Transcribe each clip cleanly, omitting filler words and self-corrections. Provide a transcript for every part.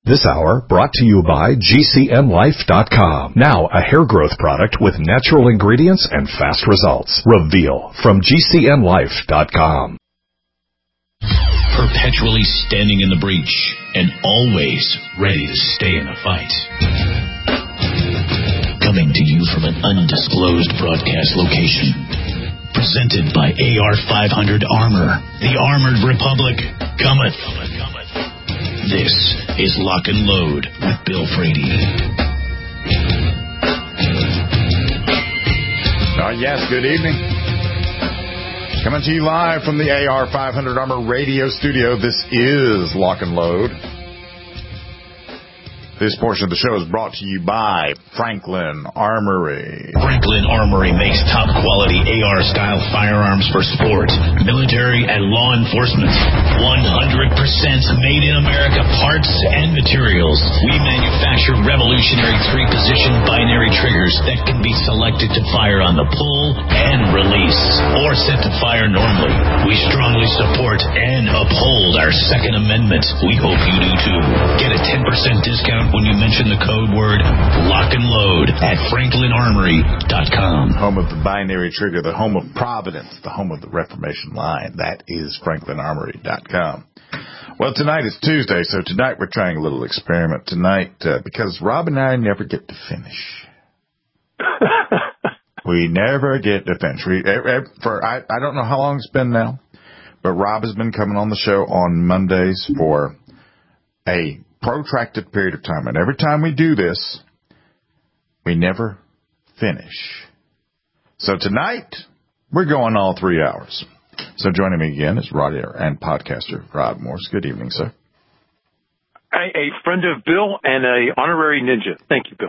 This hour brought to you by GCNLife.com. Now a hair growth product with natural ingredients and fast results. Reveal from GCNLife.com. Perpetually standing in the breach and always ready to stay in a fight. Coming to you from an undisclosed broadcast location. Presented by AR-500 Armor. The Armored Republic cometh. This is Lock and Load with Bill Frady. Yes, good evening. Coming to you live from the AR-500 Armor radio studio. This is Lock and Load. This portion of the show is brought to you by Franklin Armory. Franklin Armory makes top-quality AR-style firearms for sport, military, and law enforcement. 100% made in America parts and materials. We manufacture revolutionary three-position binary triggers that can be selected to fire on the pull and release, or set to fire normally. We strongly support and uphold our Second Amendment. We hope you do too. Get a 10% discount when you mention the code word Lock and Load at FranklinArmory.com. Home of the binary trigger, the home of Providence, the home of the Reformation line. That is FranklinArmory.com. Well, tonight is Tuesday, so tonight we're trying a little experiment tonight because Rob and I never get to finish. We never get to finish. I don't know how long it's been now, but Rob has been coming on the show on Mondays for a protracted period of time. And every time we do this, we never finish. So tonight, we're going all 3 hours. So joining me again is writer and podcaster Rob Morse. Good evening, sir. A friend of Bill and a honorary ninja. Thank you, Bill.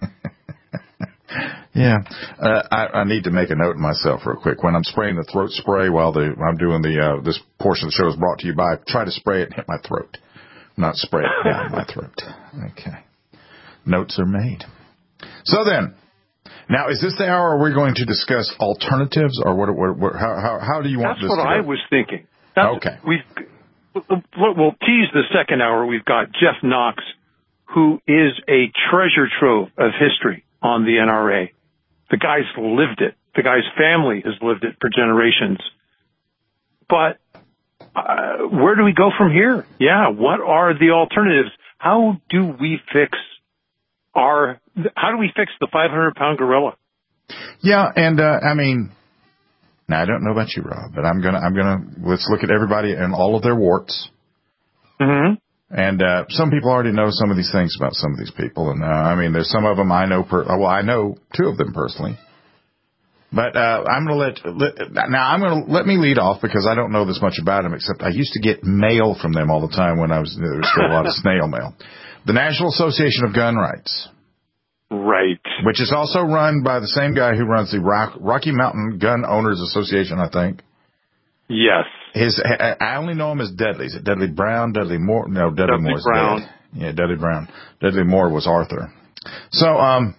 Yeah. I need to make a note of myself real quick. When I'm spraying the throat spray while I'm doing this portion of the show is brought to you by, try to spray it and hit my throat. Not spray it down my throat. Okay. Notes are made. So then, now is this the hour where we're going to discuss alternatives, or how do you want this to go? That's what I was thinking. Okay. We'll tease the second hour. We've got Jeff Knox, who is a treasure trove of history on the NRA. The guy's lived it. The guy's family has lived it for generations. But where do we go from here? Yeah, what are the alternatives? How do we fix the 500-pound gorilla? Yeah, and I mean, now I don't know about you, Rob, but I'm gonna let's look at everybody and all of their warts. Mm-hmm. And some people already know some of these things about some of these people, and I mean, there's some of them I know. I know two of them personally. But I'm going to let me lead off because I don't know this much about them, except I used to get mail from them all the time when there was still a lot of snail mail. The National Association of Gun Rights. Right. Which is also run by the same guy who runs the Rocky Mountain Gun Owners Association, I think. Yes. I only know him as Dudley. Is it Dudley Brown? Dudley Moore? No, Dudley Moore's Brown. Dead. Yeah, Dudley Brown. Dudley Moore was Arthur. So,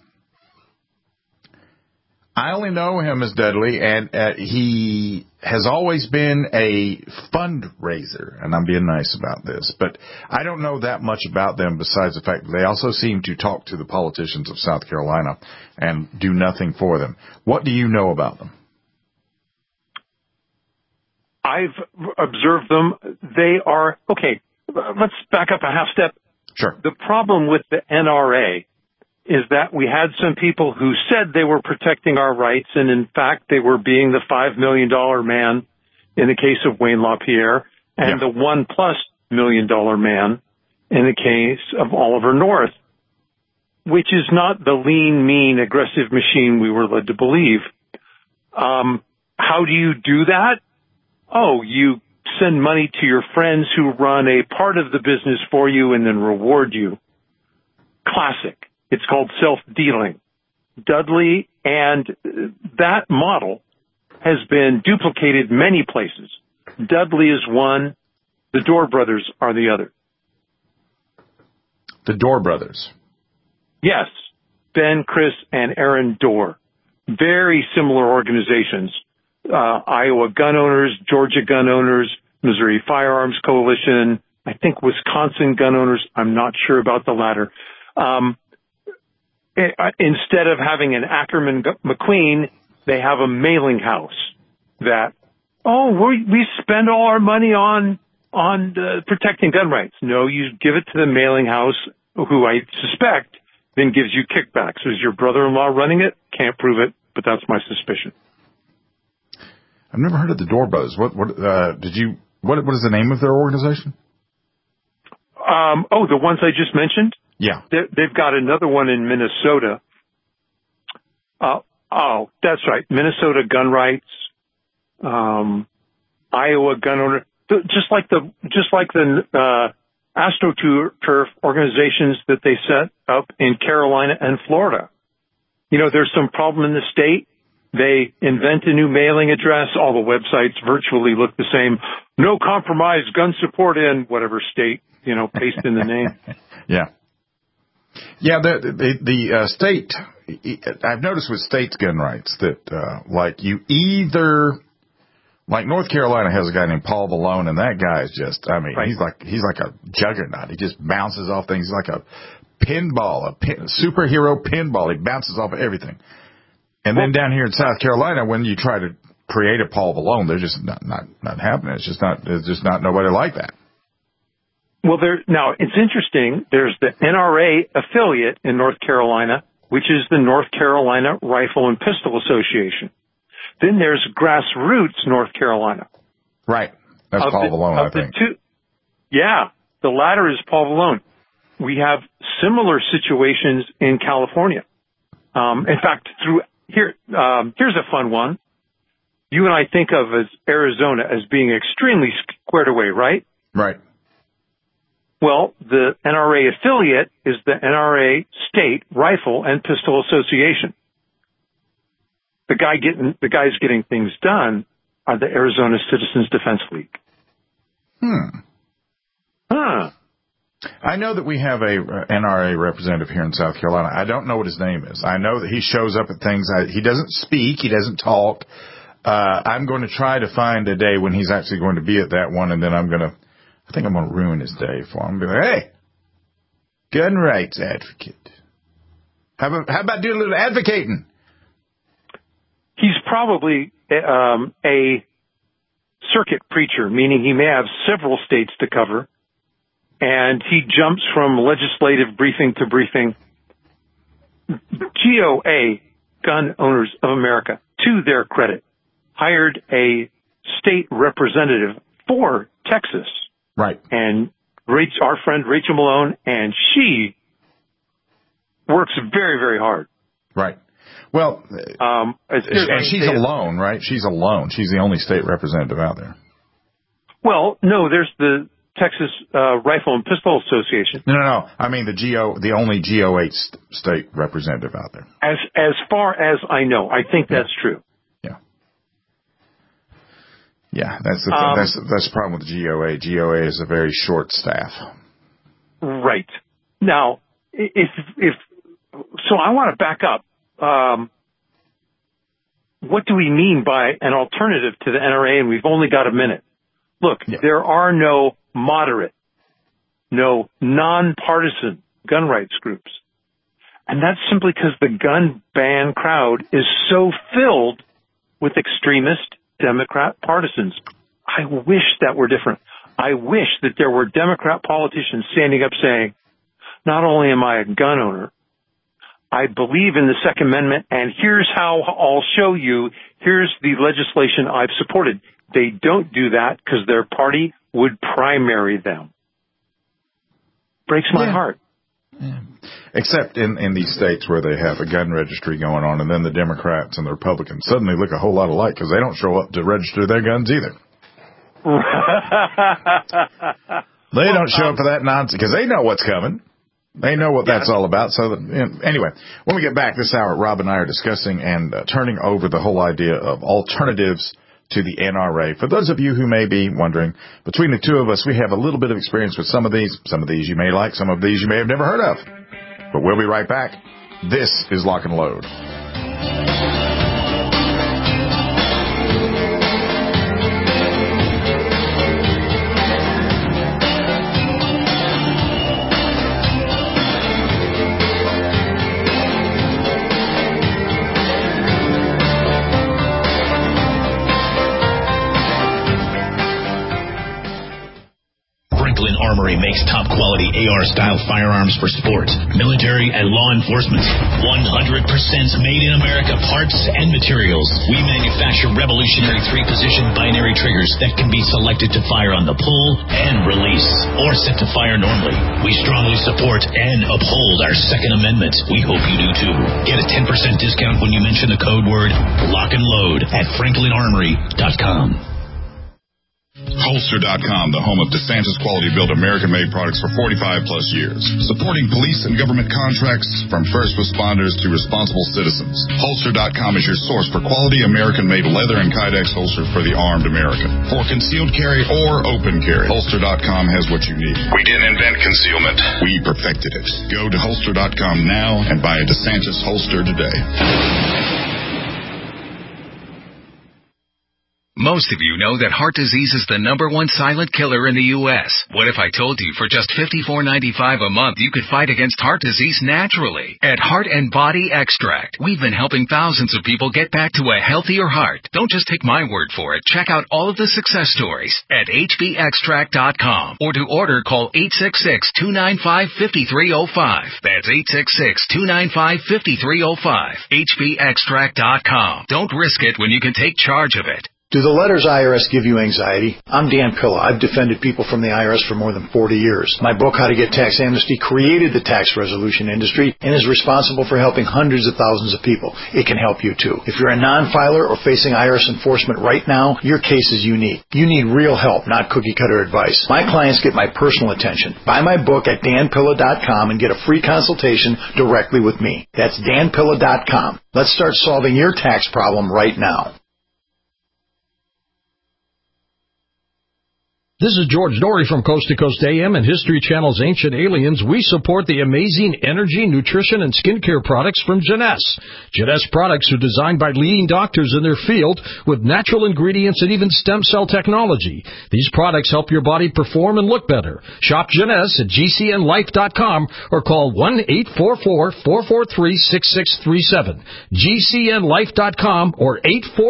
I only know him as Dudley, and he has always been a fundraiser, and I'm being nice about this, but I don't know that much about them besides the fact that they also seem to talk to the politicians of South Carolina and do nothing for them. What do you know about them? I've observed them. They are, okay, let's back up a half step. Sure. The problem with the NRA is that we had some people who said they were protecting our rights, and in fact, they were being the $5 million man in the case of Wayne LaPierre, and the $1+ million man in the case of Oliver North, which is not the lean, mean, aggressive machine we were led to believe. How do you do that? Oh, you send money to your friends who run a part of the business for you and then reward you. Classic. It's called self-dealing. Dudley, and that model has been duplicated many places. Dudley is one. The Dorr brothers are the other. The Dorr brothers? Yes. Ben, Chris, and Aaron Dorr. Very similar organizations. Iowa Gun Owners, Georgia Gun Owners, Missouri Firearms Coalition, I think Wisconsin gun owners, I'm not sure about the latter, instead of having an Ackerman McQueen, they have a mailing house that, we spend all our money on protecting gun rights. No, you give it to the mailing house, who I suspect then gives you kickbacks. Is your brother-in-law running it? Can't prove it, but that's my suspicion. I've never heard of the Doorbuzz. What is the name of their organization? The ones I just mentioned? Yeah. They've got another one in Minnesota. That's right. Minnesota Gun Rights, Iowa Gun Owner, just like the AstroTurf organizations that they set up in Carolina and Florida. There's some problem in the state. They invent a new mailing address. All the websites virtually look the same. No compromise, gun support in whatever state, paste in the name. Yeah. Yeah, the state, I've noticed with states' gun rights that, like North Carolina has a guy named Paul Vallone, and that guy is just, right. he's like a juggernaut. He just bounces off things. He's like a pinball, superhero pinball. He bounces off of everything. And then down here in South Carolina, when you try to create a Paul Vallone, they're just not happening. It's just not nobody like that. Well, now it's interesting. There's the NRA affiliate in North Carolina, which is the North Carolina Rifle and Pistol Association. Then there's Grassroots North Carolina. Right. That's Paul Vallone, I think. Yeah. The latter is Paul Vallone. We have similar situations in California. In fact, here's a fun one. You and I think of as Arizona as being extremely squared away, right? Right. Well, the NRA affiliate is the NRA State Rifle and Pistol Association. The guys getting things done are the Arizona Citizens Defense League. I know that we have a NRA representative here in South Carolina. I don't know what his name is. I know that he shows up at things. He doesn't speak. He doesn't talk. I'm going to try to find a day when he's actually going to be at that one, and then I think I'm going to ruin his day for him. Be like, hey, gun rights advocate. How about doing a little advocating? He's probably a circuit preacher, meaning he may have several states to cover, and he jumps from legislative briefing to briefing. GOA, Gun Owners of America, to their credit, hired a state representative for Texas. Right. And our friend Rachel Malone, and she works very, very hard. Right. Well, and she's alone, right? She's alone. She's the only state representative out there. Well, no, there's the Texas Rifle and Pistol Association. No. I mean the only GO8 state representative out there. As far as I know, I think that's true. Yeah, that's the problem with the GOA. GOA is a very short staff. Right. Now, so I want to back up. What do we mean by an alternative to the NRA? And we've only got a minute. Look, There are no moderate, no nonpartisan gun rights groups. And that's simply because the gun ban crowd is so filled with extremist Democrat partisans. I wish that were different. I wish that there were Democrat politicians standing up saying, not only am I a gun owner, I believe in the Second Amendment, and here's how I'll show you. Here's the legislation I've supported. They don't do that because their party would primary them. Breaks my heart. Yeah. Except in these states where they have a gun registry going on, and then the Democrats and the Republicans suddenly look a whole lot alike because they don't show up to register their guns either. They don't show up for that nonsense because they know what's coming. They know what that's all about. So anyway, when we get back this hour, Rob and I are discussing and turning over the whole idea of alternatives to the NRA. For those of you who may be wondering, between the two of us, we have a little bit of experience with some of these. Some of these you may like, some of these you may have never heard of. But we'll be right back. This is Lock and Load. quality AR-style firearms for sport, military, and law enforcement. 100% made in America parts and materials. We manufacture revolutionary 3-position binary triggers that can be selected to fire on the pull and release, or set to fire normally. We strongly support and uphold our Second Amendment. We hope you do too. Get a 10% discount when you mention the code word Lock and Load at FranklinArmory.com. Holster.com, the home of DeSantis quality-built American-made products for 45-plus years. Supporting police and government contracts from first responders to responsible citizens. Holster.com is your source for quality American-made leather and Kydex holsters for the armed American. For concealed carry or open carry, Holster.com has what you need. We didn't invent concealment. We perfected it. Go to Holster.com now and buy a DeSantis holster today. Most of you know that heart disease is the #1 silent killer in the U.S. What if I told you for just $54.95 a month you could fight against heart disease naturally? At Heart and Body Extract, we've been helping thousands of people get back to a healthier heart. Don't just take my word for it. Check out all of the success stories at hbextract.com, or to order, call 866-295-5305. That's 866-295-5305. hbextract.com. Don't risk it when you can take charge of it. Do the letters IRS give you anxiety? I'm Dan Pilla. I've defended people from the IRS for more than 40 years. My book, How to Get Tax Amnesty, created the tax resolution industry and is responsible for helping hundreds of thousands of people. It can help you too. If you're a non-filer or facing IRS enforcement right now, your case is unique. You need real help, not cookie-cutter advice. My clients get my personal attention. Buy my book at danpilla.com and get a free consultation directly with me. That's danpilla.com. Let's start solving your tax problem right now. This is George Dory from Coast to Coast AM and History Channel's Ancient Aliens. We support the amazing energy, nutrition, and skincare products from Jeunesse. Jeunesse products are designed by leading doctors in their field with natural ingredients and even stem cell technology. These products help your body perform and look better. Shop Jeunesse at GCNlife.com or call 1-844-443-6637. GCNlife.com or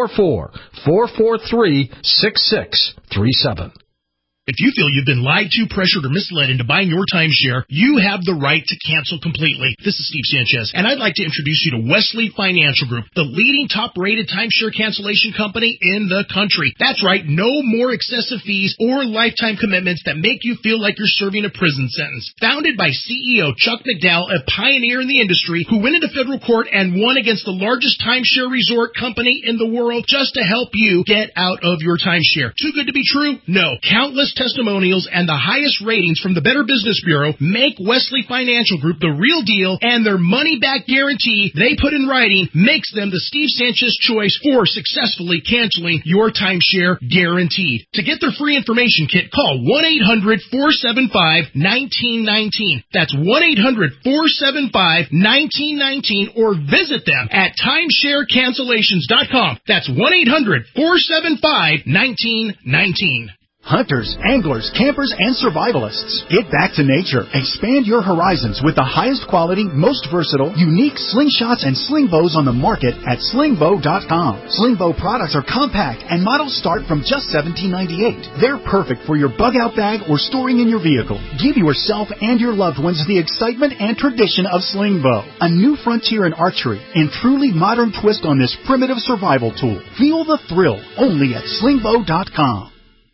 844-443-6637. If you feel you've been lied to, pressured, or misled into buying your timeshare, you have the right to cancel completely. This is Steve Sanchez, and I'd like to introduce you to Wesley Financial Group, the leading top-rated timeshare cancellation company in the country. That's right, no more excessive fees or lifetime commitments that make you feel like you're serving a prison sentence. Founded by CEO Chuck McDowell, a pioneer in the industry who went into federal court and won against the largest timeshare resort company in the world just to help you get out of your timeshare. Too good to be true? No. Countless testimonials and the highest ratings from the Better Business Bureau make Wesley Financial Group the real deal, and their money-back guarantee they put in writing makes them the Steve Sanchez choice for successfully canceling your timeshare guaranteed. To get their free information kit, call 1-800-475-1919. That's 1-800-475-1919, or visit them at timesharecancellations.com. That's 1-800-475-1919. Hunters, anglers, campers, and survivalists. Get back to nature. Expand your horizons with the highest quality, most versatile, unique slingshots and sling bows on the market at slingbow.com. Slingbow products are compact and models start from just $17.98. They're perfect for your bug-out bag or storing in your vehicle. Give yourself and your loved ones the excitement and tradition of Slingbow, a new frontier in archery and truly modern twist on this primitive survival tool. Feel the thrill only at slingbow.com.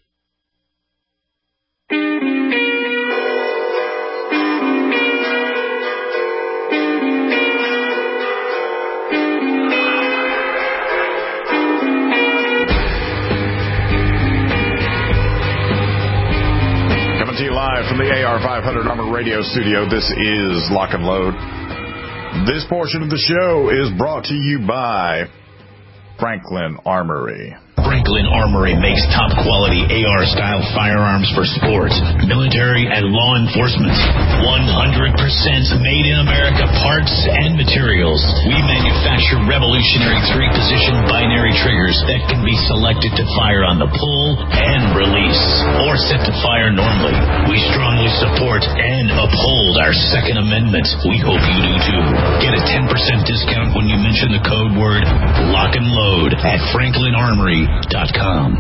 From the AR 500 Armor Radio Studio, this is Lock and Load. This portion of the show is brought to you by Franklin Armory. Franklin Armory makes top-quality AR-style firearms for sport, military, and law enforcement. 100% made in America parts and materials. We manufacture revolutionary 3-position binary triggers that can be selected to fire on the pull and release, or set to fire normally. We strongly support and uphold our Second Amendment. We hope you do too. Get a 10% discount when you mention the code word Lock and Load at FranklinArmory.com.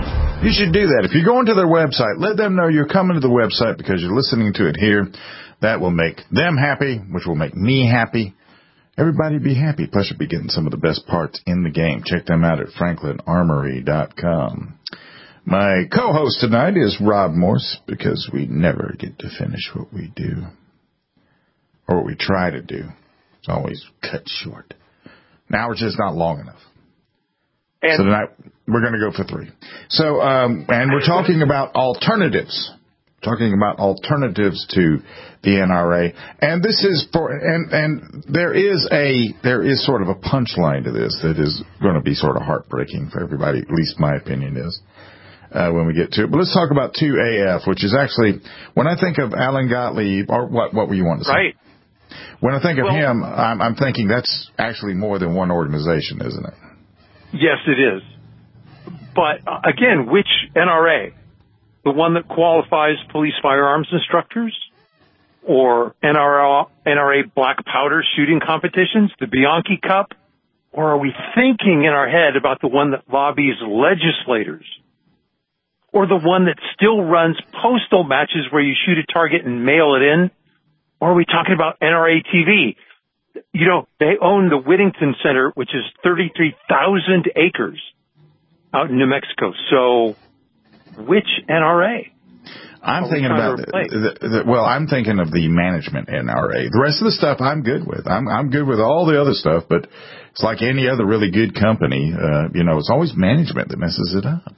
You should do that. If you're going to their website, let them know you're coming to the website because you're listening to it here. That will make them happy, which will make me happy. Everybody be happy. Plus, you'll be getting some of the best parts in the game. Check them out at franklinarmory.com. My co-host tonight is Rob Morse, because we never get to finish what we do. Or what we try to do. It's always cut short. Now we're just not long enough. And so tonight, we're going to go for 3. So, and we're talking about alternatives. Talking about alternatives to the NRA. And this is and there is sort of a punchline to this that is going to be sort of heartbreaking for everybody, at least my opinion is, when we get to it. But let's talk about 2AF, which is actually, when I think of Alan Gottlieb, or what were you wanting to say? Right. When I think of him, I'm thinking that's actually more than one organization, isn't it? Yes, it is. But, again, which NRA? The one that qualifies police firearms instructors? Or NRA black powder shooting competitions, the Bianchi Cup? Or are we thinking in our head about the one that lobbies legislators? Or the one that still runs postal matches where you shoot a target and mail it in? Or are we talking about NRA TV? You know, they own the Whittington Center, which is 33,000 acres out in New Mexico. So, which NRA? I'm thinking about I'm thinking of the management NRA. The rest of the stuff I'm good with. I'm good with all the other stuff, but it's like any other really good company. It's always management that messes it up.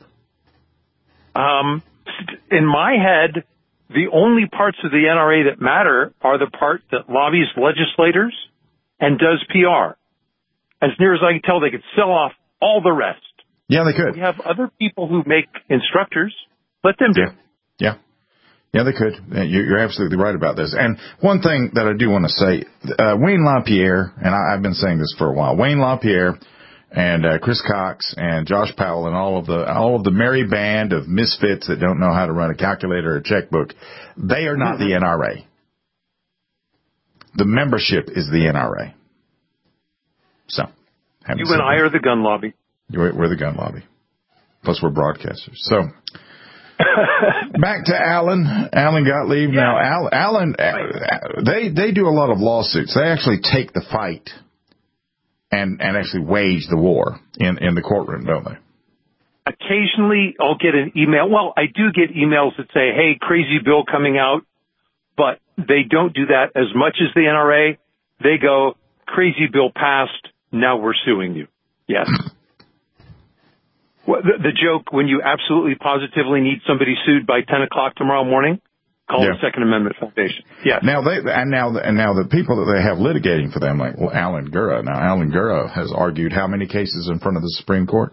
In my head, the only parts of the NRA that matter are the part that lobbies legislators and does PR. As near as I can tell, they could sell off all the rest. Yeah, they could. We have other people who make instructors. Let them do. Yeah, they could. You're absolutely right about this. And one thing that I do want to say, Wayne LaPierre, and I've been saying this for a while, Wayne LaPierre and Chris Cox and Josh Powell and all of the merry band of misfits that don't know how to run a calculator or a checkbook, they are not the NRA. The membership is the NRA. So, you and I are the gun lobby. We're the gun lobby. Plus, we're broadcasters. So, back to Alan Gottlieb. Yeah. Now, Alan, they do a lot of lawsuits. They actually take the fight and actually wage the war in the courtroom, don't they? Occasionally, I'll get an email. Well, I do get emails that say, hey, crazy bill coming out. But they don't do that as much as the NRA. They go, crazy bill passed, now we're suing you. Yes. The joke, when you absolutely positively need somebody sued by 10 o'clock tomorrow morning, call the Second Amendment Foundation. Yes. Now the people that they have litigating for them, like Alan Gura. Now, Alan Gura has argued how many cases in front of the Supreme Court?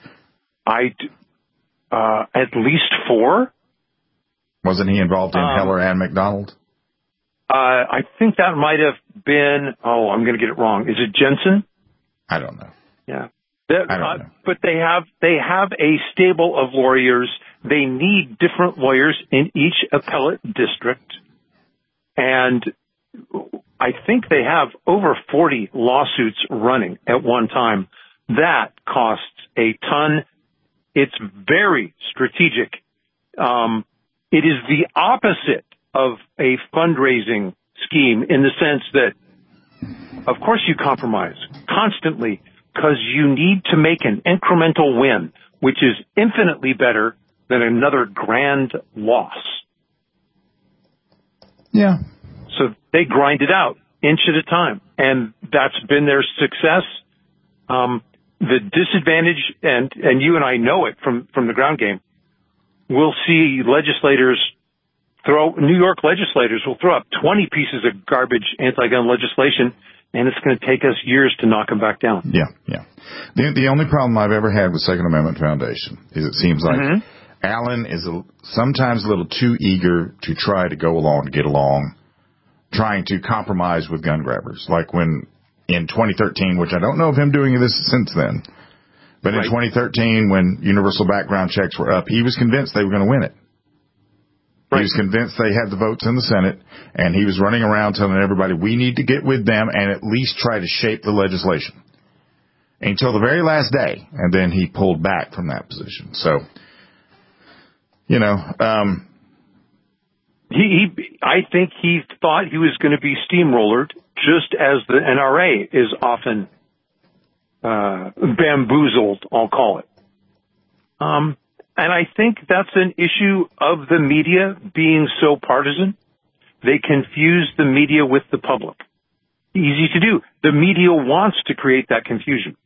At least 4. Wasn't he involved in Heller and McDonald? I think that might have been, I'm going to get it wrong. Is it Jensen? I don't know. Yeah. I don't know. But they have a stable of lawyers. They need different lawyers in each appellate district. And I think they have over 40 lawsuits running at one time. That costs a ton. It's very strategic. It is the opposite of a fundraising scheme in the sense that, of course, you compromise constantly because you need to make an incremental win, which is infinitely better than another grand loss. Yeah. So they grind it out inch at a time, and that's been their success. The disadvantage, and you and I know it from the ground game, we'll see New York legislators will throw up 20 pieces of garbage anti-gun legislation, and it's going to take us years to knock them back down. Yeah. The only problem I've ever had with Second Amendment Foundation is it seems like Alan is sometimes a little too eager to try to go along, to get along, trying to compromise with gun grabbers. Like when in 2013, which I don't know of him doing this since then, but in 2013 when universal background checks were up, he was convinced they were going to win it. He was convinced they had the votes in the Senate, and he was running around telling everybody, we need to get with them and at least try to shape the legislation. Until the very last day, and then he pulled back from that position. So I think he thought he was going to be steamrollered, just as the NRA is often bamboozled, I'll call it. And I think that's an issue of the media being so partisan. They confuse the media with the public. Easy to do. The media wants to create that confusion.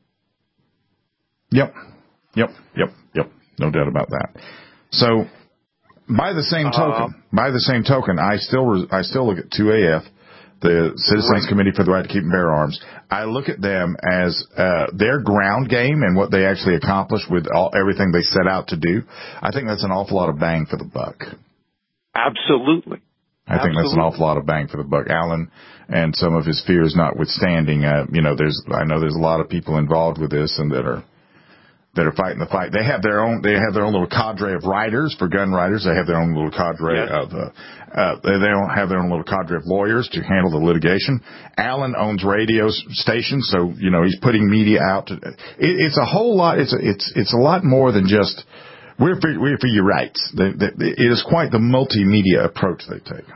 Yep. No doubt about that. So, by the same token, I still look at 2AF, the Citizens Committee for the Right to Keep and Bear Arms. I look at them as their ground game and what they actually accomplish with everything they set out to do. I think that's an awful lot of bang for the buck. Absolutely. I think that's an awful lot of bang for the buck. Alan and some of his fears notwithstanding, I know there's a lot of people involved with this and that are fighting the fight. They have their own little cadre of writers for gun writers. They have their own little cadre of, they don't have their own little cadre of lawyers to handle the litigation. Alan owns radio stations, so, he's putting media out. It's a whole lot. It's a lot more than just, we're for your rights. It is quite the multimedia approach they take.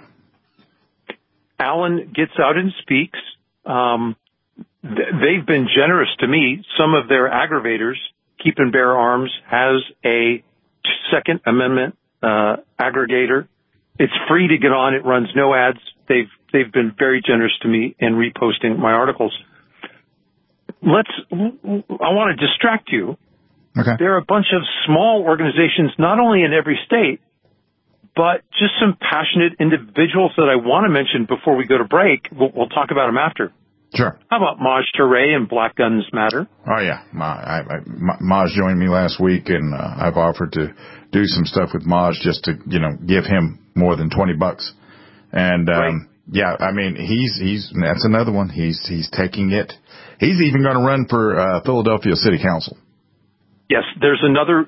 Alan gets out and speaks. They've been generous to me. Some of their aggravators, Keep and Bear Arms, has a Second Amendment aggregator. It's free to get on. It runs no ads. They've been very generous to me in reposting my articles. I want to distract you. Okay. There are a bunch of small organizations, not only in every state, but just some passionate individuals that I want to mention before we go to break. We'll talk about them after. Sure. How about Maj Touré and Black Guns Matter? Oh, yeah. Maj joined me last week, and I've offered to do some stuff with Maj just to, give him more than $20. And, yeah, I mean, that's another one. He's taking it. He's even going to run for Philadelphia City Council. Yes, there's another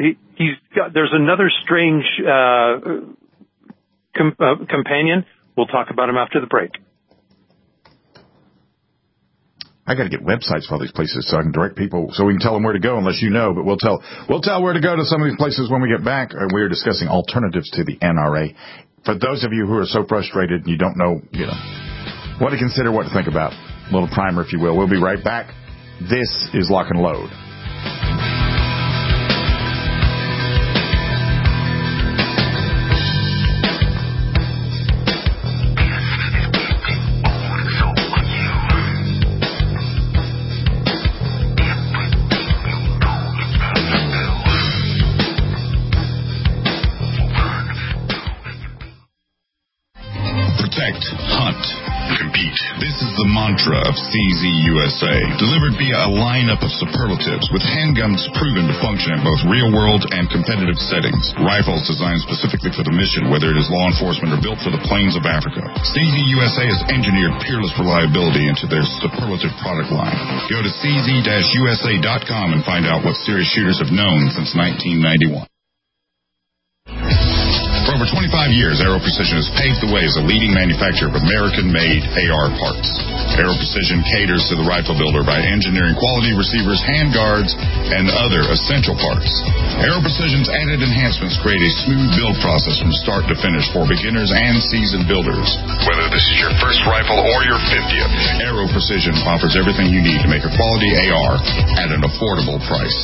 strange companion. We'll talk about him after the break. I got to get websites for all these places so I can direct people, so we can tell them where to go. Unless you know, but we'll tell where to go to some of these places when we get back. We're discussing alternatives to the NRA. For those of you who are so frustrated and you don't know, what to consider, what to think about. A little primer, if you will. We'll be right back. This is Lock and Load. Of CZ USA, delivered via a lineup of superlatives with handguns proven to function in both real-world and competitive settings. Rifles designed specifically for the mission, whether it is law enforcement or built for the plains of Africa. CZ USA has engineered peerless reliability into their superlative product line. Go to cz-usa.com and find out what serious shooters have known since 1991. For over 25 years, Aero Precision has paved the way as a leading manufacturer of American-made AR parts. Aero Precision caters to the rifle builder by engineering quality receivers, handguards, and other essential parts. Aero Precision's added enhancements create a smooth build process from start to finish for beginners and seasoned builders. Whether this is your first rifle or your 50th, Aero Precision offers everything you need to make a quality AR at an affordable price.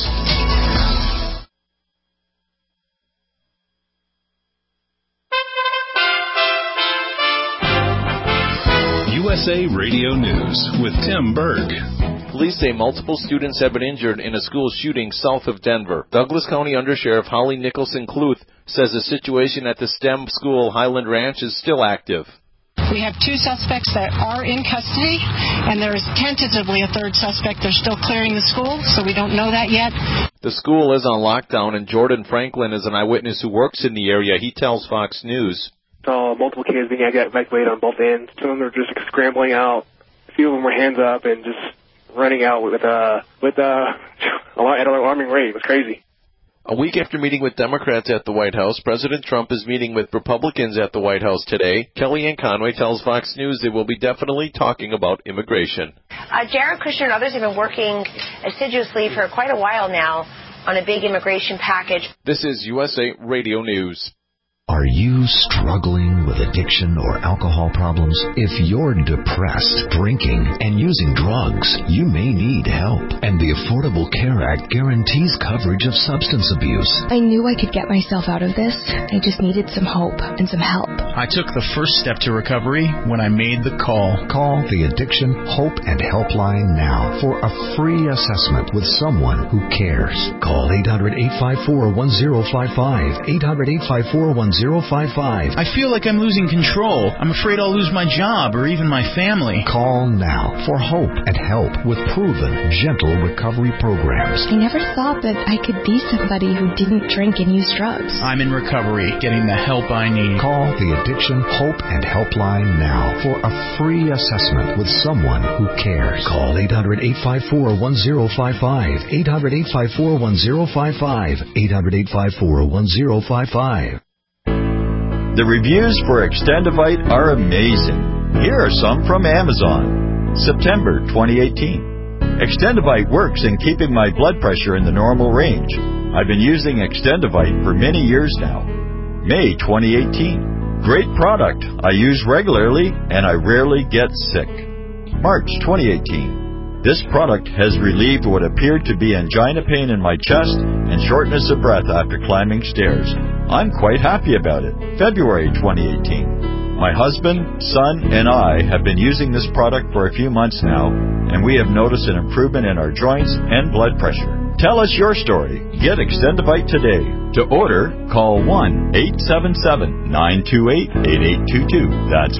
USA Radio News with Tim Berg. Police say multiple students have been injured in a school shooting south of Denver. Douglas County Undersheriff Holly Nicholson-Kluth says the situation at the STEM school Highland Ranch is still active. We have 2 suspects that are in custody, and there is tentatively a 3rd suspect. They're still clearing the school, so we don't know that yet. The school is on lockdown, and Jordan Franklin is an eyewitness who works in the area. He tells Fox News. Multiple kids being evacuated on both ends. Some of them are just scrambling out. A few of them were hands up and just running out with an alarming rate. It was crazy. A week after meeting with Democrats at the White House, President Trump is meeting with Republicans at the White House today. Kellyanne Conway tells Fox News they will be definitely talking about immigration. Jared Kushner and others have been working assiduously for quite a while now on a big immigration package. This is USA Radio News. Are you struggling with addiction or alcohol problems? If you're depressed, drinking, and using drugs, you may need help. And the Affordable Care Act guarantees coverage of substance abuse. I knew I could get myself out of this. I just needed some hope and some help. I took the first step to recovery when I made the call. Call the Addiction Hope and Helpline now for a free assessment with someone who cares. Call 800-854-1055. 800-854-1055. I feel like I'm losing control. I'm afraid I'll lose my job or even my family. Call now for hope and help with proven, gentle recovery programs. I never thought that I could be somebody who didn't drink and use drugs. I'm in recovery, getting the help I need. Call the Addiction Hope and Helpline now for a free assessment with someone who cares. Call 800-854-1055. 800-854-1055. 800-854-1055. The reviews for Extendivite are amazing. Here are some from Amazon. September 2018. Extendivite works in keeping my blood pressure in the normal range. I've been using Extendivite for many years now. May 2018. Great product. I use regularly and I rarely get sick. March 2018. This product has relieved what appeared to be angina pain in my chest and shortness of breath after climbing stairs. I'm quite happy about it. February 2018. My husband, son, and I have been using this product for a few months now, and we have noticed an improvement in our joints and blood pressure. Tell us your story. Get Extendivite today. To order, call 1-877-928-8822. That's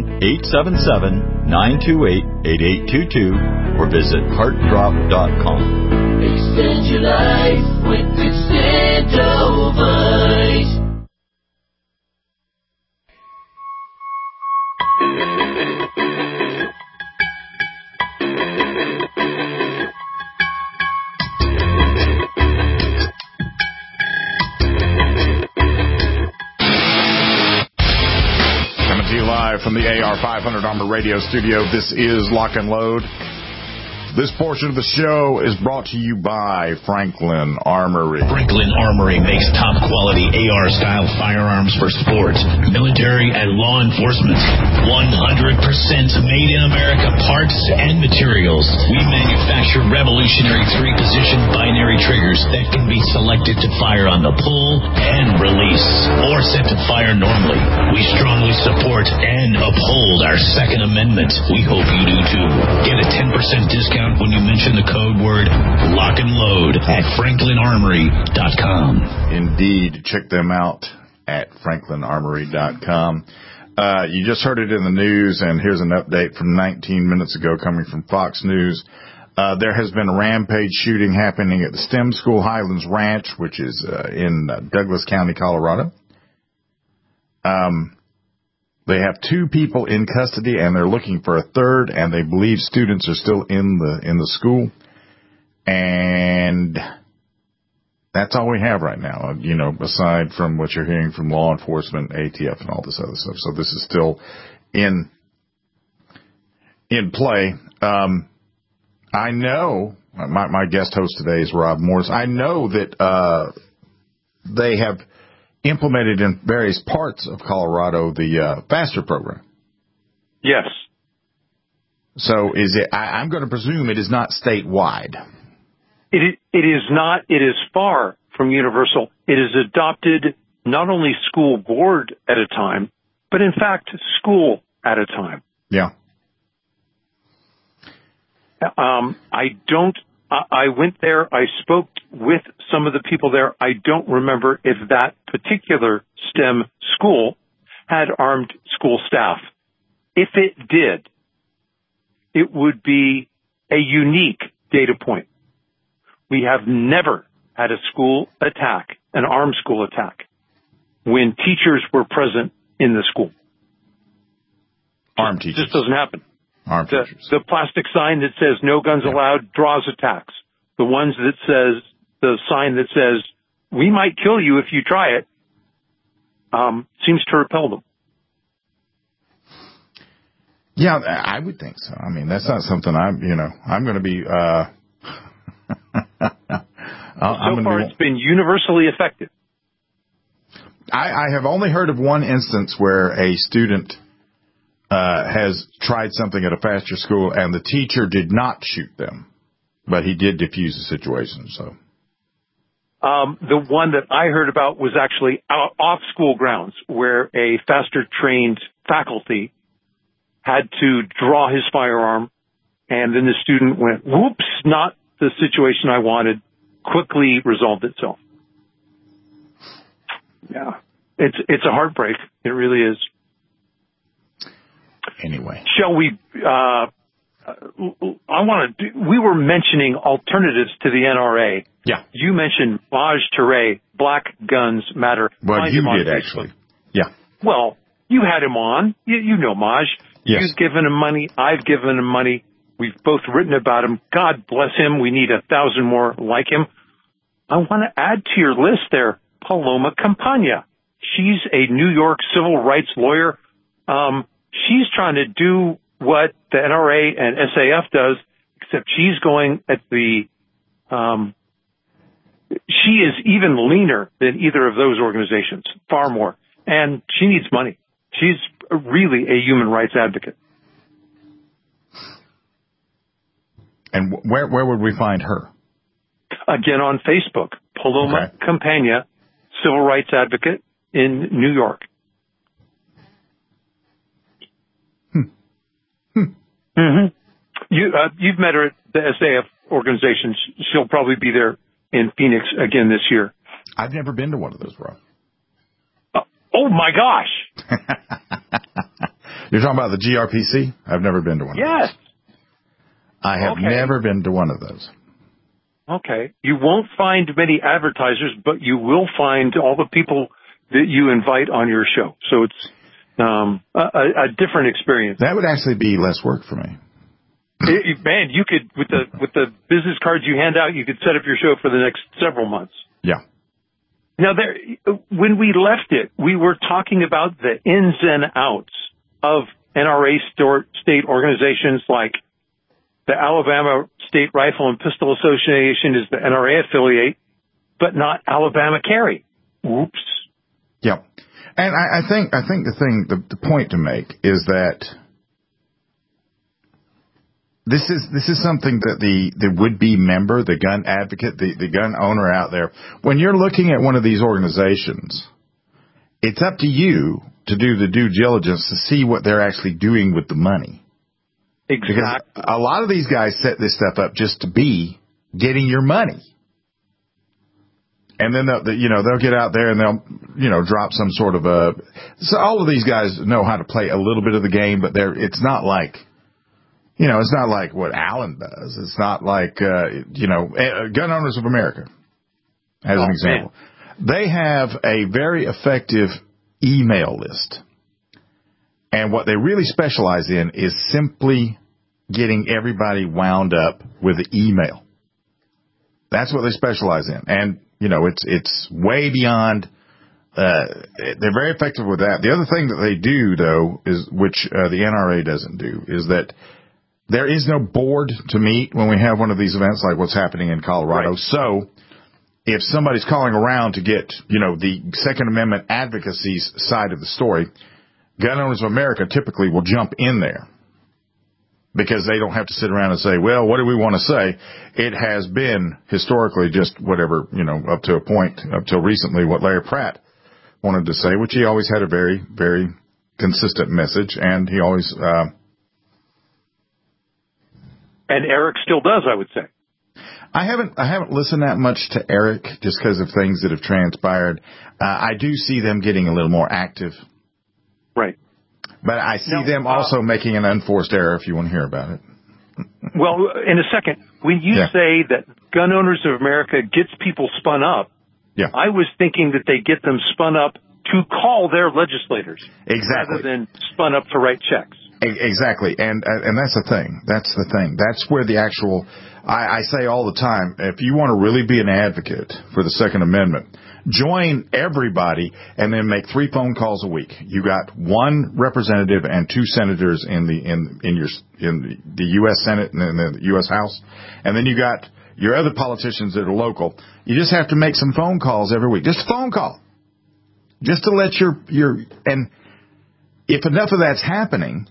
1-877-928-8822 or visit heartdrop.com. Extend your life with Extendivite. Coming to you live from the AR500 Armor Radio Studio. This is Lock and Load. This portion of the show is brought to you by Franklin Armory. Franklin Armory makes top-quality AR-style firearms for sport, military, and law enforcement. 100% made-in-America parts and materials. We manufacture revolutionary three-position binary triggers that can be selected to fire on the pull and release, or set to fire normally. We strongly support and uphold our Second Amendment. We hope you do too. Get a 10% discount when you mention the code word Lock and Load at franklinarmory.com. Indeed. Check them out at franklinarmory.com. You just heard it in the news, and here's an update from 19 minutes ago coming from Fox News. There has been a rampage shooting happening at the STEM School Highlands Ranch, which is in Douglas County, Colorado. They have 2 people in custody, and they're looking for a third, and they believe students are still in the school. And that's all we have right now, aside from what you're hearing from law enforcement, ATF, and all this other stuff. So this is still in play. I know, my guest host today is Rob Morris. I know that they have implemented in various parts of Colorado the FASTER program. Yes. So is it? I'm going to presume it is not statewide. It is not. It is far from universal. It is adopted not only school board at a time, but in fact school at a time. Yeah. I went there. I spoke with some of the people there. I don't remember if that particular STEM school had armed school staff. If it did, it would be a unique data point. We have never had a school attack, an armed school attack, when teachers were present in the school. Armed teachers. This doesn't happen. The plastic sign that says no guns allowed draws attacks. The sign that says we might kill you if you try it, seems to repel them. Yeah, I would think so. I mean, that's not something I'm going to be So far, it's been universally effective. I have only heard of one instance where a student has tried something at a faster school and the teacher did not shoot them, but he did defuse the situation. So, the one that I heard about was actually off school grounds, where a faster trained faculty had to draw his firearm, and then the student went, "Whoops, not the situation I wanted." Quickly resolved itself. Yeah, it's a heartbreak. It really is. Anyway, shall we? We were mentioning alternatives to the NRA. Yeah. You mentioned Maj Toure, Black Guns Matter. Well, you did actually. Yeah. Well, you had him on. You know Maj. Yes. You've given him money. I've given him money. We've both written about him. God bless him. We need 1,000 more like him. I want to add to your list there, Paloma Campagna. She's a New York civil rights lawyer. She's trying to do what the NRA and SAF does, except she's going at the, she is even leaner than either of those organizations, far more. And she needs money. She's really a human rights advocate. And where would we find her? Again, on Facebook, Paloma Campagna, civil rights advocate in New York. Mm-hmm. You've met her at the SAF organization. She'll probably be there in Phoenix again this year. I've never been to one of those, Rob. Oh my gosh! You're talking about the GRPC? I've never been to one of those. Yes. I have never been to one of those. Okay. You won't find many advertisers, but you will find all the people that you invite on your show. So it's a different experience. That would actually be less work for me. Man, you could, with the business cards you hand out, you could set up your show for the next several months. Yeah. Now, when we left it, we were talking about the ins and outs of NRA state organizations like the Alabama State Rifle and Pistol Association is the NRA affiliate, but not Alabama Carry. Oops. Yeah. And I think the point to make is that this is something that the would-be member, the gun advocate, the gun owner out there, when you're looking at one of these organizations, it's up to you to do the due diligence to see what they're actually doing with the money. Exactly. Because a lot of these guys set this stuff up just to be getting your money. And then they'll get out there and they'll, drop some sort of so all of these guys know how to play a little bit of the game, but it's not like, it's not like what Allen does. It's not like, Gun Owners of America, as an example. Man. They have a very effective email list. And what they really specialize in is simply getting everybody wound up with the email. That's what they specialize in. And, it's way beyond, they're very effective with that. The other thing that they do, though, is, which the NRA doesn't do, is that there is no board to meet when we have one of these events like what's happening in Colorado. Right. So if somebody's calling around to get, the Second Amendment advocacy's side of the story, Gun Owners of America typically will jump in there because they don't have to sit around and say, well, what do we want to say? It has been historically just whatever, up to a point, up till recently, what Larry Pratt wanted to say, which he always had a very, very consistent message, and he always... and Eric still does, I would say. I haven't listened that much to Eric just because of things that have transpired. I do see them getting a little more active. Right. But I see them also making an unforced error, if you want to hear about it. Well, in a second, when you say that Gun Owners of America gets people spun up, I was thinking that they get them spun up to call their legislators. Exactly. Rather than spun up to write checks. Exactly. And that's the thing. That's the thing. That's where the actual, I say all the time, if you want to really be an advocate for the Second Amendment, join everybody and then make 3 phone calls a week. You got 1 representative and 2 senators in the U.S. Senate and in the U.S. House, and then you got your other politicians that are local, you just have to make some phone calls every week. Just a phone call. Just to let and if enough of that's happening,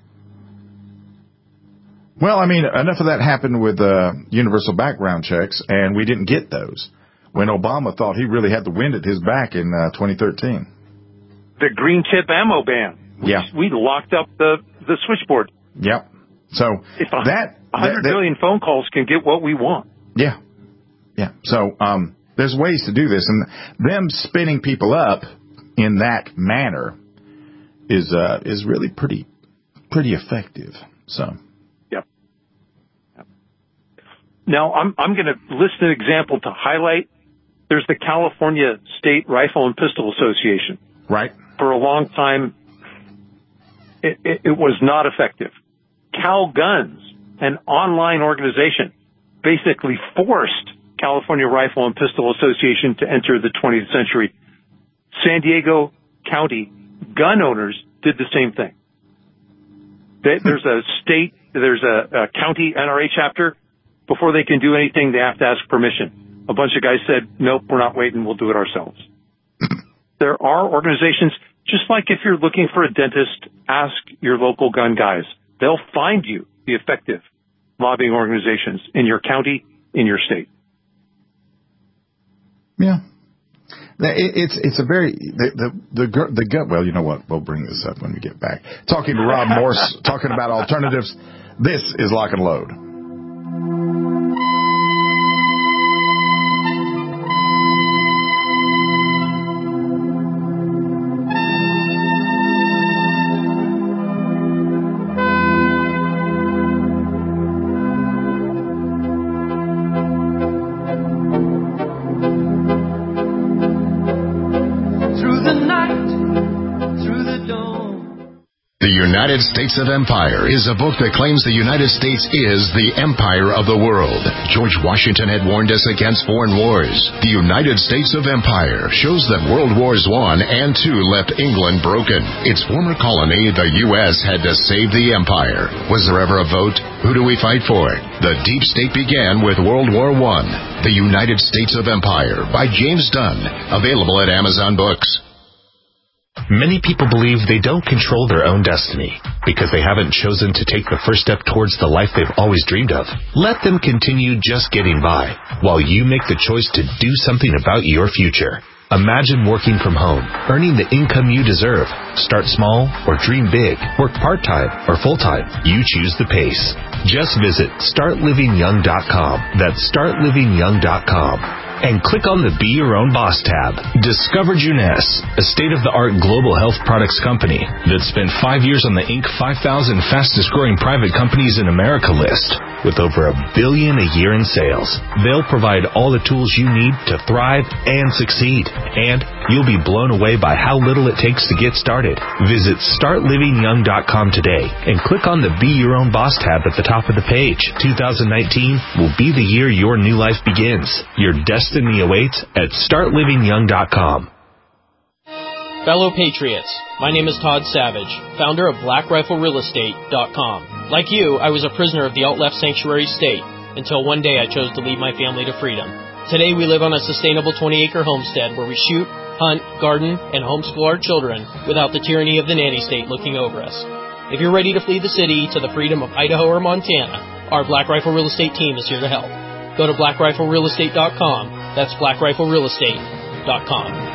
well, I mean, enough of that happened with universal background checks, and we didn't get those when Obama thought he really had the wind at his back in 2013. The green tip ammo ban. We locked up the switchboard. Yep. So if 100 million phone calls can get what we want. Yeah. Yeah. So there's ways to do this, and them spinning people up in that manner is really pretty effective. So. Yep. Now I'm going to list an example to highlight. There's the California State Rifle and Pistol Association. Right. For a long time, it was not effective. Cal Guns, an online organization, basically forced California Rifle and Pistol Association to enter the 20th century. San Diego County gun owners did the same thing. There's a county NRA chapter. Before they can do anything, they have to ask permission. A bunch of guys said, nope, we're not waiting, we'll do it ourselves. There are organizations, just like if you're looking for a dentist, ask your local gun guys. They'll find you the effective lobbying organizations in your county, in your state. Yeah. It's a very, the gut, well, you know what? We'll bring this up when we get back. Talking to Rob Morse, talking about alternatives. This is Lock and Load. United States of Empire is a book that claims the United States is the empire of the world. George Washington had warned us against foreign wars. The United States of Empire shows that World Wars I and II left England broken. Its former colony, the U.S., had to save the empire. Was there ever a vote? Who do we fight for? The deep state began with World War I. The United States of Empire by James Dunn. Available at Amazon Books. Many people believe they don't control their own destiny because they haven't chosen to take the first step towards the life they've always dreamed of. Let them continue just getting by while you make the choice to do something about your future. Imagine working from home, earning the income you deserve. Start small or dream big. Work part-time or full-time. You choose the pace. Just visit StartLivingYoung.com. That's StartLivingYoung.com. And click on the Be Your Own Boss tab. Discover Juness, a state-of-the-art global health products company that spent 5 years on the Inc. 5,000 fastest-growing private companies in America list with over $1 billion a year in sales. They'll provide all the tools you need to thrive and succeed. And you'll be blown away by how little it takes to get started. Visit StartLivingYoung.com today and click on the Be Your Own Boss tab at the top of the page. 2019 will be the year your new life begins. Your destiny awaits at StartLivingYoung.com. Fellow Patriots, my name is Todd Savage, founder of BlackRifleRealEstate.com. Like you, I was a prisoner of the alt-left sanctuary state until one day I chose to lead my family to freedom. Today we live on a sustainable 20-acre homestead where we shoot, hunt, garden, and homeschool our children without the tyranny of the nanny state looking over us. If you're ready to flee the city to the freedom of Idaho or Montana, our Black Rifle Real Estate team is here to help. Go to BlackRifleRealEstate.com. That's BlackRifleRealEstate.com.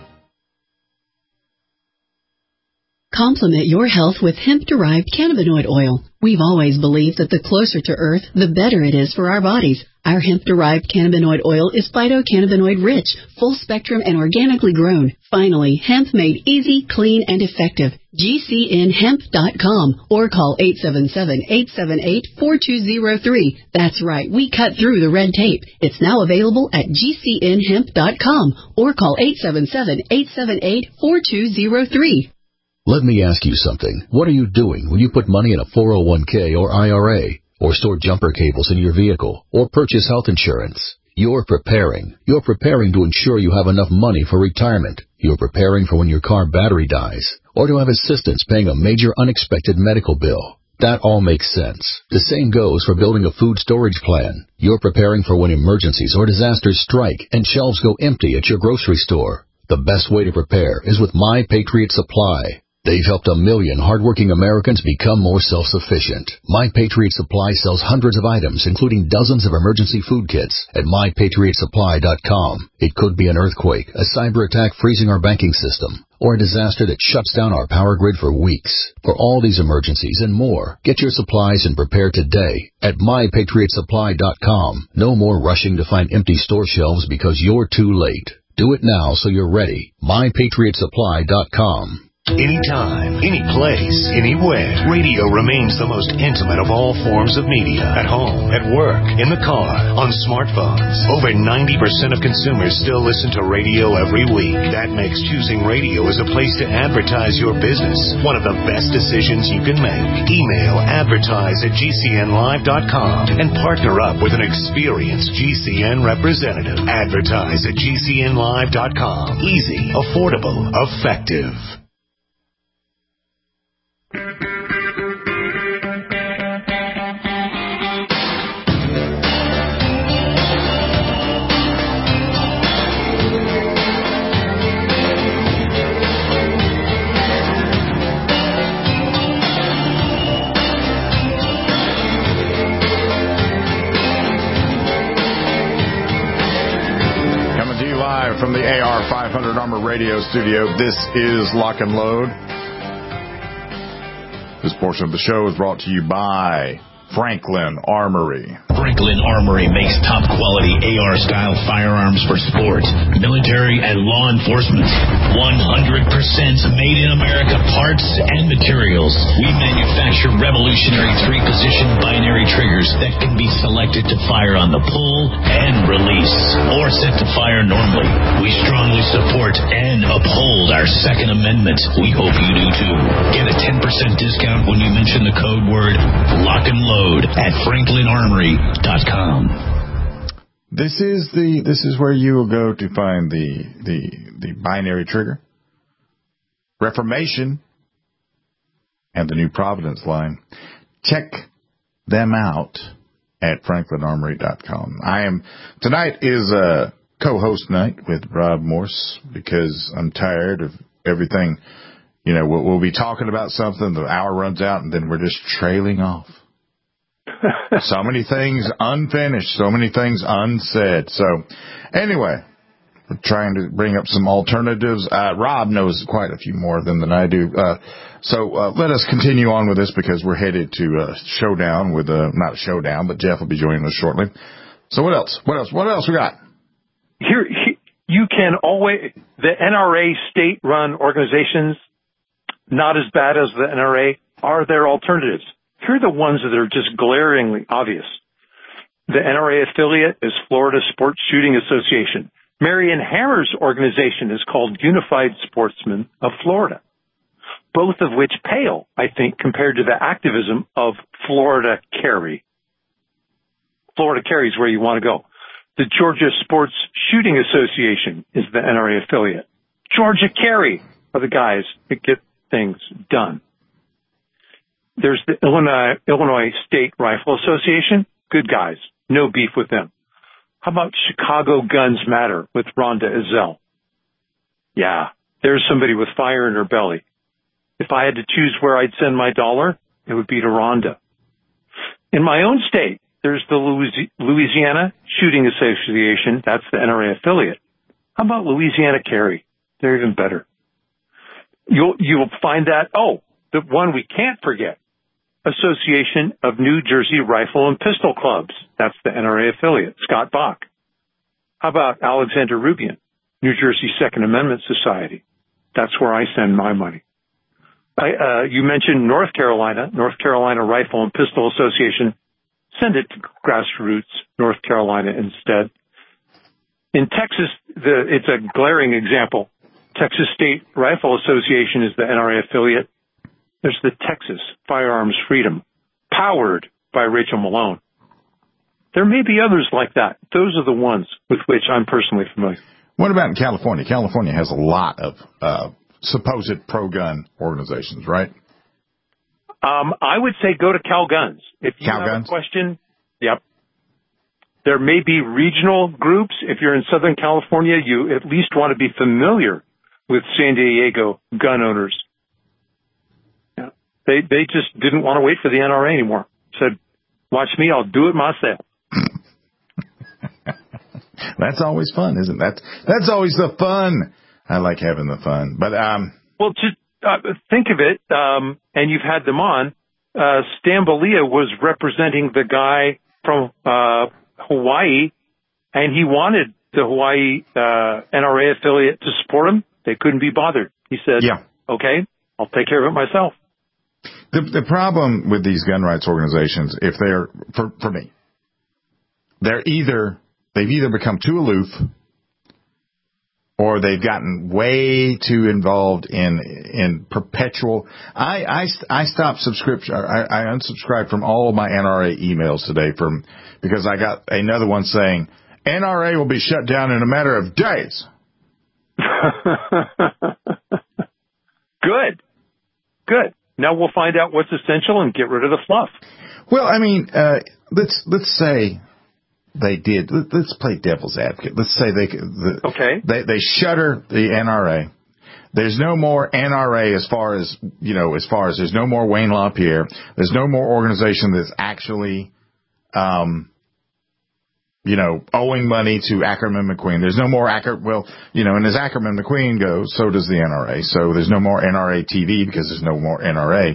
Complement your health with hemp-derived cannabinoid oil. We've always believed that the closer to Earth, the better it is for our bodies. Our hemp-derived cannabinoid oil is phytocannabinoid-rich, full-spectrum, and organically grown. Finally, hemp made easy, clean, and effective. GCNHemp.com or call 877-878-4203. That's right, we cut through the red tape. It's now available at GCNHemp.com or call 877-878-4203. Let me ask you something. What are you doing when you put money in a 401k or IRA, or store jumper cables in your vehicle, or purchase health insurance? You're preparing. You're preparing to ensure you have enough money for retirement. You're preparing for when your car battery dies, or to have assistance paying a major unexpected medical bill. That all makes sense. The same goes for building a food storage plan. You're preparing for when emergencies or disasters strike and shelves go empty at your grocery store. The best way to prepare is with My Patriot Supply. They've helped 1 million hardworking Americans become more self-sufficient. My Patriot Supply sells hundreds of items, including dozens of emergency food kits at MyPatriotSupply.com. It could be an earthquake, a cyber attack freezing our banking system, or a disaster that shuts down our power grid for weeks. For all these emergencies and more, get your supplies and prepare today at MyPatriotSupply.com. No more rushing to find empty store shelves because you're too late. Do it now so you're ready. MyPatriotSupply.com. Anytime, any place, anywhere, radio remains the most intimate of all forms of media. At home, at work, in the car, on smartphones. Over 90% of consumers still listen to radio every week. That makes choosing radio as a place to advertise your business one of the best decisions you can make. Email advertise@gcnlive.com and partner up with an experienced GCN representative. Advertise@gcnlive.com. Easy, affordable, effective. Coming to you live from the AR 500 Armor Radio Studio. This is Lock and Load. This portion of the show is brought to you by Franklin Armory. Franklin Armory makes top-quality AR-style firearms for sport, military, and law enforcement. 100% made in America parts and materials. We manufacture revolutionary 3-position binary triggers that can be selected to fire on the pull and release, or set to fire normally. We strongly support and uphold our Second Amendment. We hope you do too. Get a 10% discount when you mention the code word Lock and Load at FranklinArmory.com. This is where you will go to find the binary trigger, Reformation, and the new Providence line. Check them out at FranklinArmory.com. Tonight is a co-host night with Rob Morse because I'm tired of everything. You know, we'll be talking about something, the hour runs out, and then we're just trailing off. So many things unfinished, so many things unsaid. So anyway, we're trying to bring up some alternatives. Rob knows quite a few more than I do. So let us continue on with this because we're headed to a showdown with not a showdown, but Jeff will be joining us shortly. So what else we got? Here, you can always, the NRA state-run organizations, not as bad as the NRA, are there alternatives? Here are the ones that are just glaringly obvious. The NRA affiliate is Florida Sports Shooting Association. Marion Hammer's organization is called Unified Sportsmen of Florida, both of which pale, I think, compared to the activism of Florida Carry. Florida Carry is where you want to go. The Georgia Sports Shooting Association is the NRA affiliate. Georgia Carry are the guys that get things done. There's the Illinois State Rifle Association. Good guys. No beef with them. How about Chicago Guns Matter with Rhonda Ezell? Yeah, there's somebody with fire in her belly. If I had to choose where I'd send my dollar, it would be to Rhonda. In my own state, there's the Louisiana Shooting Association. That's the NRA affiliate. How about Louisiana Carry? They're even better. You'll find that, the one we can't forget, Association of New Jersey Rifle and Pistol Clubs. That's the NRA affiliate, Scott Bach. How about Alexander Rubian, New Jersey Second Amendment Society? That's where I send my money. You mentioned North Carolina Rifle and Pistol Association. Send it to Grassroots North Carolina instead. In Texas, it's a glaring example. Texas State Rifle Association is the NRA affiliate. There's the Texas Firearms Freedom, powered by Rachel Malone. There may be others like that. Those are the ones with which I'm personally familiar. What about in California? California has a lot of supposed pro-gun organizations, right? I would say go to Cal Guns. If you have a question, yep. There may be regional groups. If you're in Southern California, you at least want to be familiar with San Diego gun owners. Yeah. They just didn't want to wait for the NRA anymore. Said, watch me, I'll do it myself. That's always fun, isn't it? That's always the fun. I like having the fun. But well, just think of it, and you've had them on. Stan Balia was representing the guy from Hawaii, and he wanted the Hawaii NRA affiliate to support him. They couldn't be bothered. He said, okay, I'll take care of it myself. The problem with these gun rights organizations, if they're, for me, they've either become too aloof, or they've gotten way too involved in perpetual. I stopped subscription. I unsubscribed from all of my NRA emails today because I got another one saying NRA will be shut down in a matter of days. Good. Now we'll find out what's essential and get rid of the fluff. Well, I mean, let's say they did. Let's play devil's advocate. Let's say they shutter the NRA. There's no more NRA as far as there's no more Wayne LaPierre. There's no more organization that's actually, owing money to Ackerman McQueen. There's no more and as Ackerman McQueen goes, so does the NRA. So there's no more NRA TV because there's no more NRA.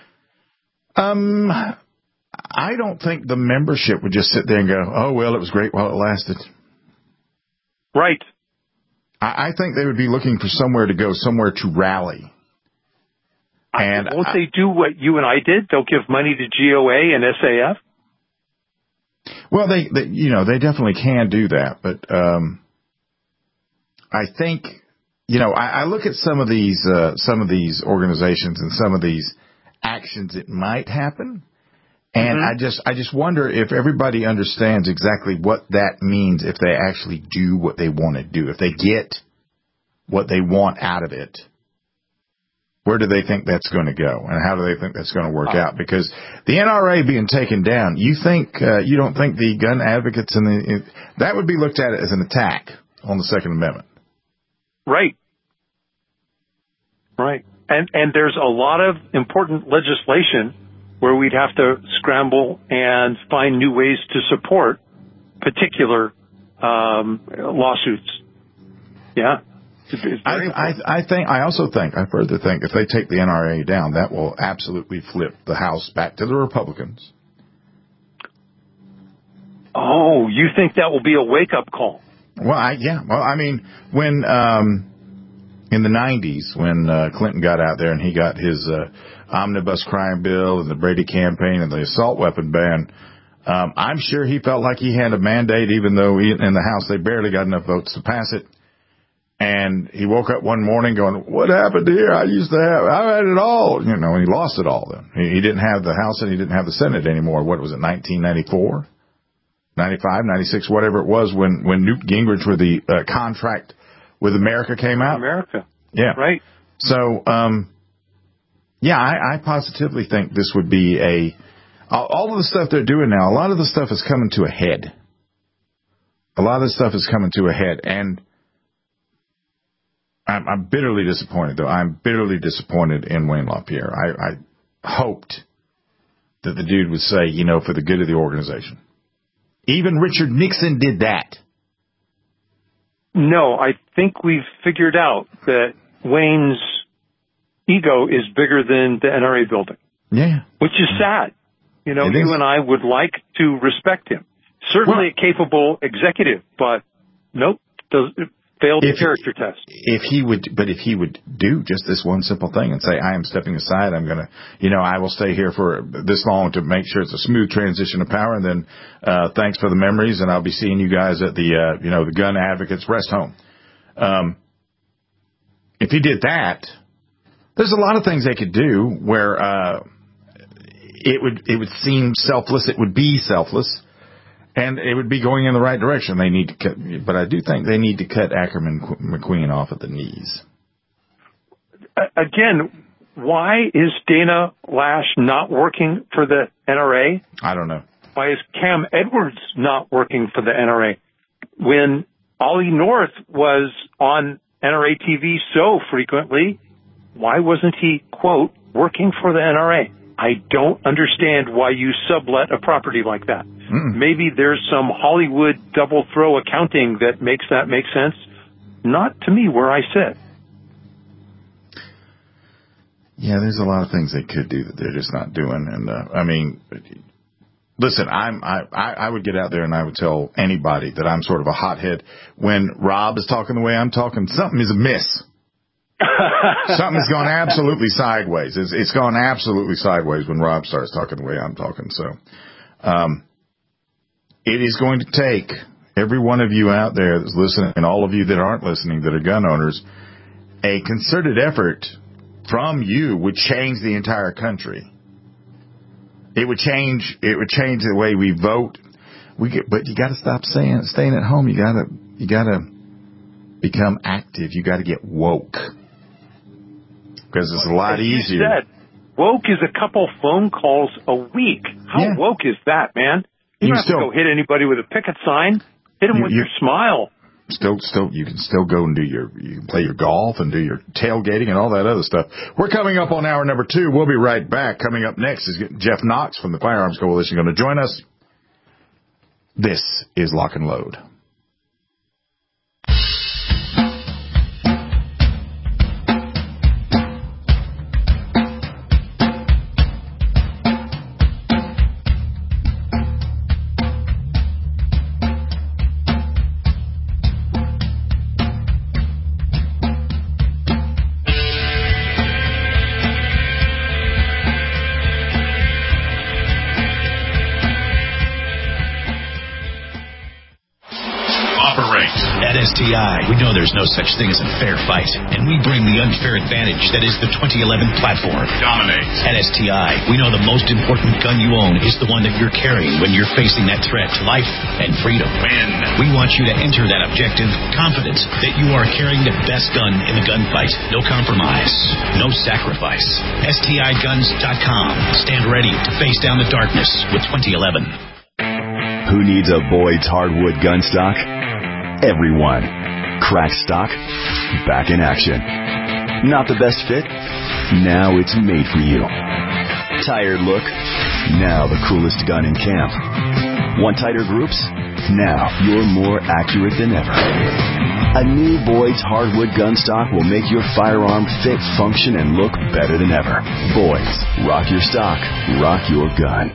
I don't think the membership would just sit there and go, oh, well, it was great while it lasted. Right. I think they would be looking for somewhere to go, somewhere to rally. And won't they do what you and I did? They'll give money to GOA and SAF? Well, they definitely can do that. But I think, I look at some of these organizations and some of these actions that might happen. And I just wonder if everybody understands exactly what that means if they actually do what they want to do. If they get what they want out of it, where do they think that's going to go? And how do they think that's going to work out? Because the NRA being taken down, you don't think the gun advocates that would be looked at as an attack on the Second Amendment. Right. And there's a lot of important legislation where we'd have to scramble and find new ways to support particular lawsuits. Yeah. I further think if they take the NRA down, that will absolutely flip the House back to the Republicans. Oh, you think that will be a wake-up call? Well, I mean, when in the 90s, when Clinton got out there and he got his omnibus crime bill and the Brady campaign and the assault weapon ban, I'm sure he felt like he had a mandate, even though in the House they barely got enough votes to pass it. And he woke up one morning going, what happened here? I had it all, and he lost it all then. He didn't have the House and he didn't have the Senate anymore. What was it, 1994, 95, 96, whatever it was when Newt Gingrich with the contract with America came out? America. Yeah. Right. So, I positively think this would be all of the stuff they're doing now, a lot of the stuff is coming to a head. And I'm bitterly disappointed, though. I'm bitterly disappointed in Wayne LaPierre. I hoped that the dude would say, for the good of the organization. Even Richard Nixon did that. No, I think we've figured out that Wayne's ego is bigger than the NRA building. Yeah. Which is sad. You and I would like to respect him. Certainly a capable executive, but nope, failed the character test. If he would do just this one simple thing and say, I am stepping aside, I'm going to, I will stay here for this long to make sure it's a smooth transition of power, and then thanks for the memories, and I'll be seeing you guys at the, the Gun Advocates Rest Home. If he did that, there's a lot of things they could do where it would seem selfless, it would be selfless, and it would be going in the right direction. They need to cut, but I do think they need to cut Ackerman McQueen off at the knees. Again, Why is Dana Lash not working for the NRA? I don't know. Why is Cam Edwards not working for the NRA? When Ollie North was on NRA TV so frequently, why wasn't he, quote, working for the NRA? I don't understand why you sublet a property like that. Maybe there's some Hollywood double throw accounting that makes that make sense. Not to me where I sit. Yeah, there's a lot of things they could do that they're just not doing. And, I mean, listen, I would get out there and I would tell anybody that I'm sort of a hothead. When Rob is talking the way I'm talking, something is amiss. Something's gone absolutely sideways. It's gone absolutely sideways when Rob starts talking the way I'm talking. So, it is going to take every one of you out there that's listening, and all of you that aren't listening that are gun owners, a concerted effort from you would change the entire country. It would change the way we vote. But you got to stop staying at home. You got to become active. You got to get woke. Because it's a lot easier. You said, woke is a couple phone calls a week. How woke is that, man? You don't have to go hit anybody with a picket sign. Hit them with your smile. You can still go and you can play your golf and do your tailgating and all that other stuff. We're coming up on hour number 2. We'll be right back. Coming up next is Jeff Knox from the Firearms Coalition going to join us. This is Lock and Load. We know there's no such thing as a fair fight, and we bring the unfair advantage that is the 2011 platform. Dominate. At STI, we know the most important gun you own is the one that you're carrying when you're facing that threat to life and freedom. Win. We want you to enter that objective confident that you are carrying the best gun in the gunfight. No compromise. No sacrifice. STIguns.com. Stand ready to face down the darkness with 2011. Who needs a Boyd's hardwood gun stock? Everyone. Cracked stock, back in action. Not the best fit? Now it's made for you. Tired look? Now the coolest gun in camp. Want tighter groups? Now you're more accurate than ever. A new Boyd's hardwood gun stock will make your firearm fit, function, and look better than ever. Boyd's. Rock your stock. Rock your gun.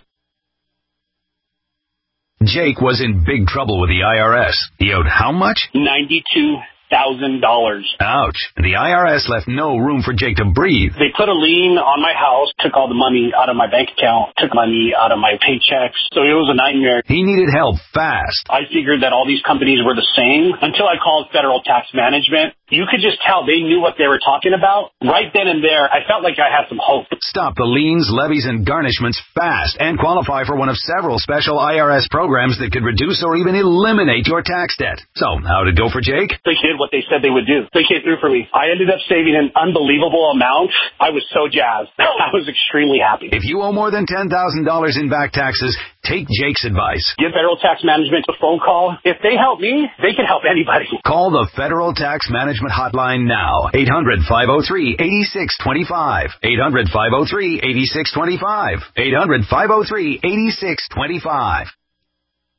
Jake was in big trouble with the IRS. He owed how much? $92,000. Ouch. The IRS left no room for Jake to breathe. They put a lien on my house, took all the money out of my bank account, took money out of my paychecks. So it was a nightmare. He needed help fast. I figured that all these companies were the same until I called Federal Tax Management. You could just tell they knew what they were talking about. Right then and there, I felt like I had some hope. Stop the liens, levies, and garnishments fast and qualify for one of several special IRS programs that could reduce or even eliminate your tax debt. So, how'd it go for Jake? They did what they said they would do. They came through for me. I ended up saving an unbelievable amount. I was so jazzed. I was extremely happy. If you owe more than $10,000 in back taxes, take Jake's advice. Give Federal Tax Management a phone call. If they help me, they can help anybody. Call the Federal Tax Management Hotline now. 800-503-8625. 800-503-8625. 800-503-8625.